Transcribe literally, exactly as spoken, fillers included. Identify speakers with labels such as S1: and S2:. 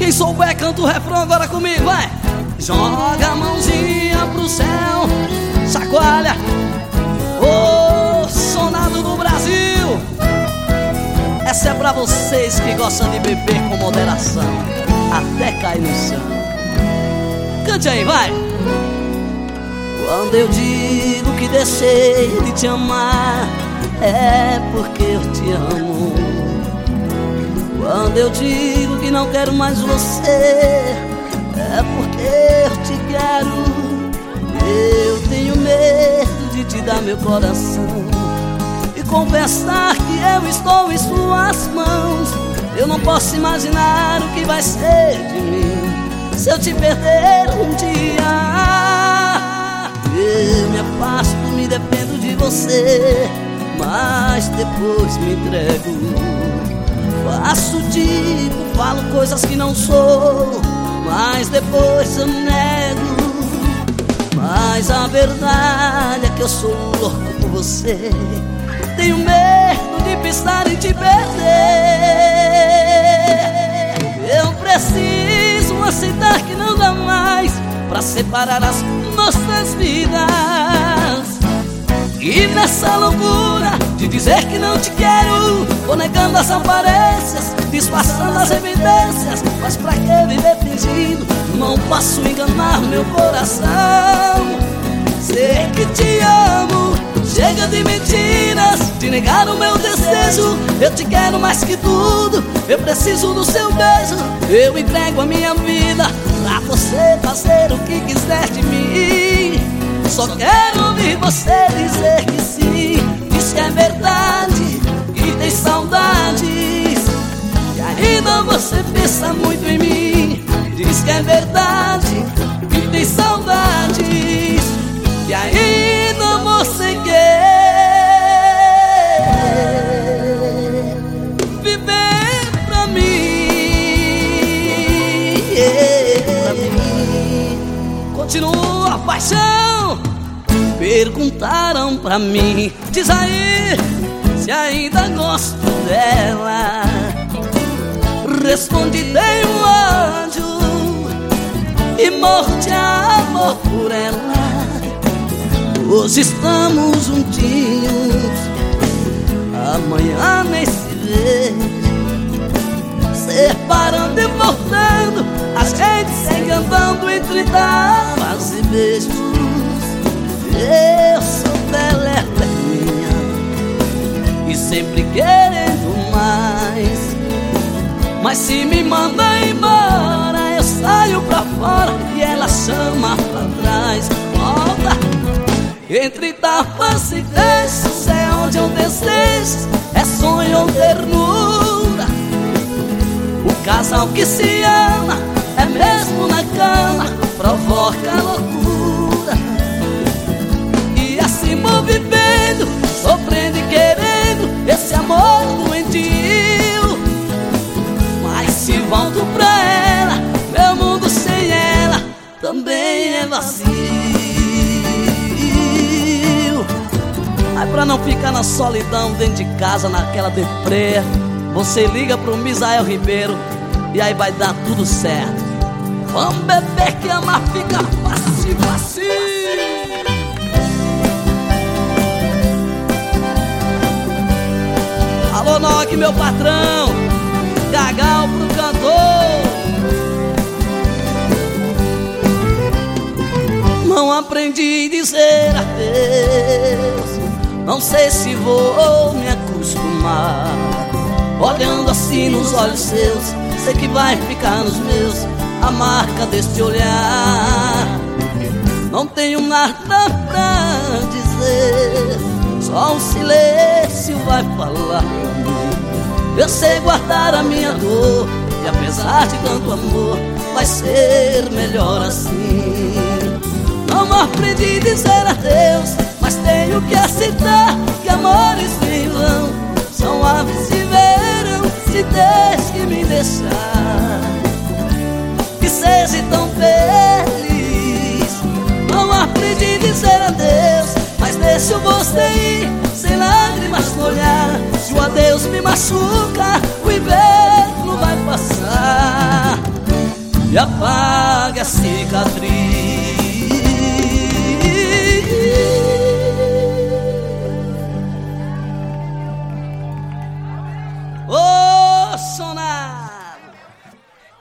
S1: Quem souber canta o refrão agora comigo, vai! Joga a mãozinha pro céu, chacoalha, ô sonado do Brasil. Essa é pra vocês que gostam de beber com moderação, até cair no chão. Cante aí, vai! Quando eu digo que deixei de te amar, é porque eu te amo. Quando eu digo que não quero mais você, é porque eu te quero. Eu tenho medo de te dar meu coração e confessar que eu estou em suas mãos. Eu não posso imaginar o que vai ser de mim se eu te perder um dia. Eu me afasto, me dependo de você, mas depois me entrego. Faço tipo, falo coisas que não sou, mas depois eu nego. Mas a verdade é que eu sou louco por você. Tenho medo de pensar em te perder. Eu preciso aceitar que não dá mais pra separar as nossas vidas. E nessa loucura de dizer que não te quero, vou negando as aparências, disfarçando as evidências. Mas pra que viver fingindo? Não posso enganar meu coração. Sei que te amo, chega de mentiras, de negar o meu desejo. Eu te quero mais que tudo, eu preciso do seu beijo. Eu entrego a minha vida pra você fazer o que quiser de mim. Só quero ouvir você dizer que sim. Diz que é verdade e tem saudades, e ainda você pensa muito em mim. Diz que é verdade e tem saudades, e ainda você quer viver pra mim, yeah. Pra mim continua a paixão. Perguntaram pra mim, diz aí se ainda gosto dela. Respondi, tenho ódio e morro de amor por ela. Hoje estamos juntinhos, amanhã nem se vê. Separando e voltando, a gente segue andando entre tapas e beijos. Eu sou dela, ela é minha, e sempre querendo mais. Mas se me manda embora, eu saio pra fora e ela chama pra trás. Volta entre tapas e beijos, é onde eu desejo, é sonho ou ternura. O casal que se ama, é mesmo na cama, provoca loucura. Vivendo, sofrendo e querendo esse amor doentio. Mas se volto pra ela, meu mundo sem ela também é vazio. Aí pra não ficar na solidão dentro de casa, naquela deprê, você liga pro Misael Ribeiro e aí vai dar tudo certo. Vamos beber que amar fica fácil, fácil. Alô, Noque, meu patrão, Gagal pro cantor. Não aprendi a dizer adeus, não sei se vou me acostumar. Olhando assim nos olhos seus, sei que vai ficar nos meus a marca deste olhar. Não tenho nada pra dizer, só um silêncio vai falar. Eu sei guardar a minha dor, e apesar de tanto amor, vai ser melhor assim. Não aprendi a dizer adeus, mas tenho que aceitar que amores em vão são aves de verão. Se Deus que me deixar, que seja tão feliz. Não aprendi a dizer adeus, mas deixo você ir sem lágrimas no olhar. Se o adeus me machuca, o inverno vai passar. e apague a cicatriz. Ô, Sonar!